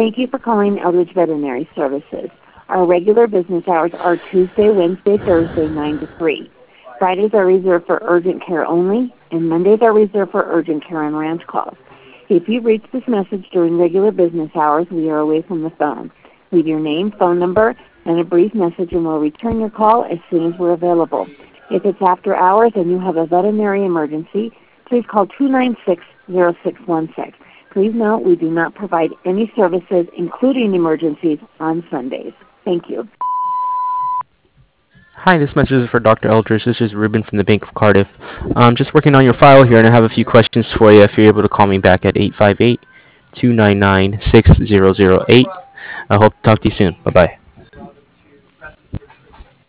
Thank you for calling Eldridge Veterinary Services. Our regular business hours are Tuesday, Wednesday, Thursday, 9 to 3. Fridays are reserved for urgent care only, and Mondays are reserved for urgent care and ranch calls. If you reach this message during regular business hours, we are away from the phone. Leave your name, phone number, and a brief message, and we'll return your call as soon as we're available. If it's after hours and you have a veterinary emergency, please call 296-0616. Please note we do not provide any services, including emergencies, on Sundays. Thank you. Hi, this message is for Dr. Eldridge. This is Ruben from the Bank of Cardiff. I'm just working on your file here, and I have a few questions for you if you're able to call me back at 858-299-6008. I hope to talk to you soon. Bye-bye.